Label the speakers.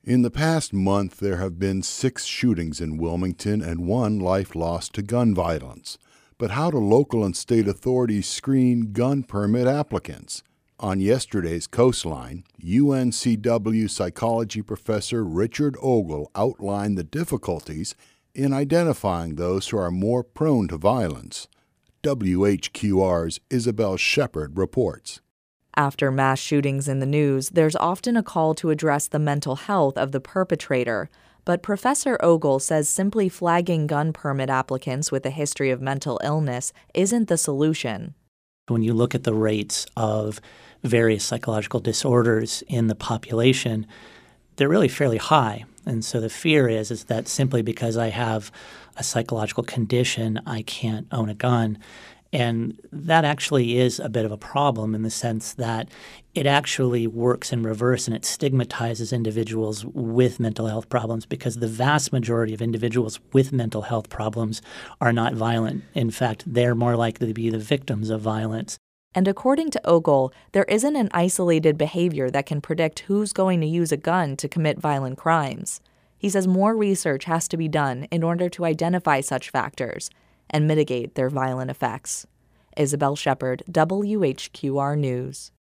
Speaker 1: In the past month, there have been 6 shootings in Wilmington and 1 life lost to gun violence. But how do local and state authorities screen gun permit applicants? On yesterday's Coastline, UNCW psychology professor Richard Ogle outlined the difficulties in identifying those who are more prone to violence. WHQR's Isabel Shepard reports.
Speaker 2: After mass shootings in the news, there's often a call to address the mental health of the perpetrator. But Professor Ogle says simply flagging gun permit applicants with a history of mental illness isn't the solution.
Speaker 3: When you look at the rates of various psychological disorders in the population, they're really fairly high. And so the fear is that simply because I have a psychological condition, I can't own a gun. And that actually is a bit of a problem in the sense that it actually works in reverse and it stigmatizes individuals with mental health problems because the vast majority of individuals with mental health problems are not violent. In fact, they're more likely to be the victims of violence.
Speaker 2: And according to Ogle, there isn't an isolated behavior that can predict who's going to use a gun to commit violent crimes. He says more research has to be done in order to identify such factors and mitigate their violent effects. Isabel Shepard, WHQR News.